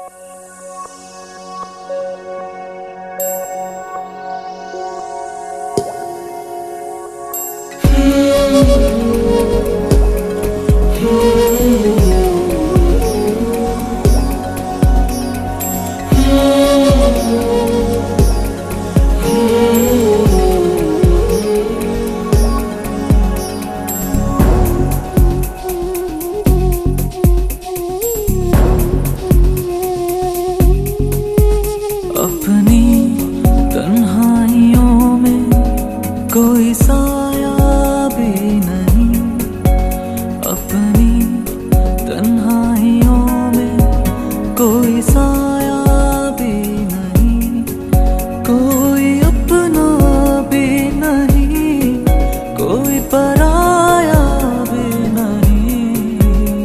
अपनी तन्हाइयों में कोई साया भी नहीं, अपनी तन्हाइयों में कोई साया भी नहीं, कोई अपना भी नहीं, कोई पराया भी नहीं।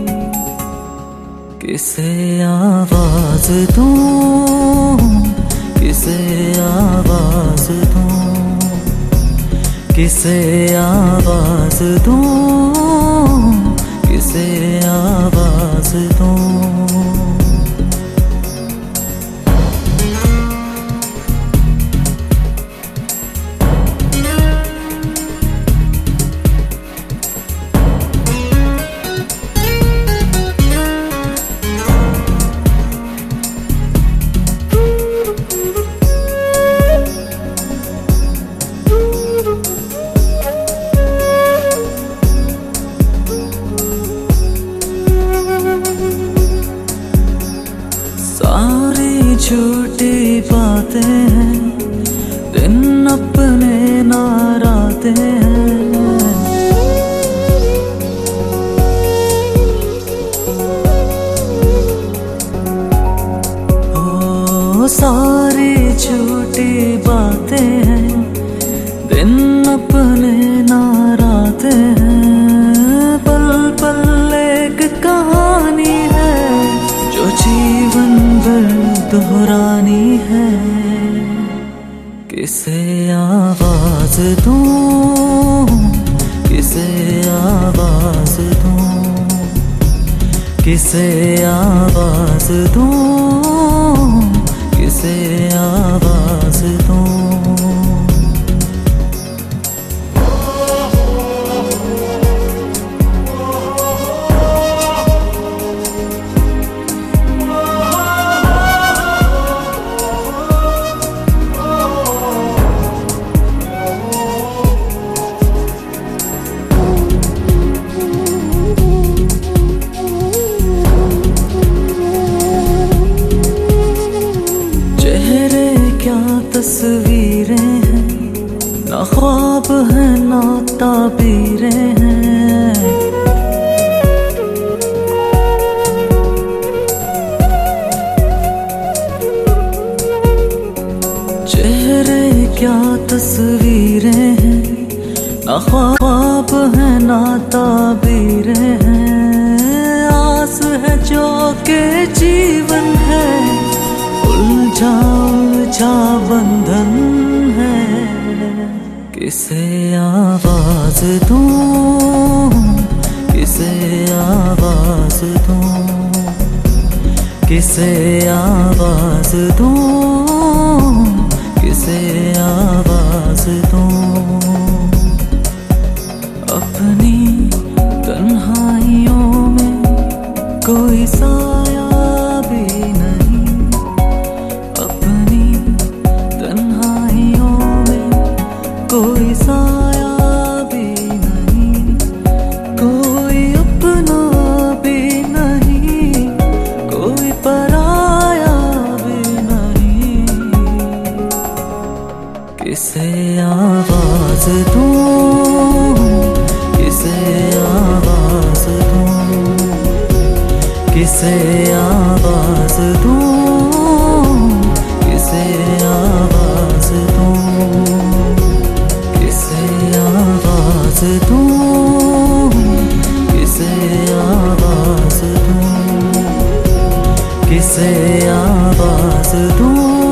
किसे आवाज दूं, किसे आवाज दूं, किसे आवाज दूं, किसे आवाज दूं। सारी झूठी बातें हैं, दिन अपने नाराते हैं। ओ सारी झूठी बातें हैं, दिन अपने नाराते हैं। पल पल एक कहानी है जो जीवन भर दोहरानी है। किसे आवाज दूं, किसे आवाज दूं, किसे आवाज दूं, किसे आवाज दूं। तस्वीरें हैं, ना ख्वाब है ना ताबीरें हैं। चेहरे क्या तस्वीरें हैं, ना ख्वाब है ना ताबीरें हैं। आस है जो के जीवन है, उलझा उलझा बंधन है। किसे आवाज दूं, किसे आवाज दूं, किसे आवाज दूं, किसे आवाज दूं। अपनी तन्हाइयों में कोई साया भी नहीं, अपनी तन्हाइयों में कोई साया भी नहीं, कोई अपना भी नहीं, कोई पराया भी नहीं। किसे आवाज दूं, किसे आवाज दूं, किसे आवाज दूं, किसे आवाज दूं, किसे आवाज दूं, किसे आवाज दूं, किसे आवाज दूं।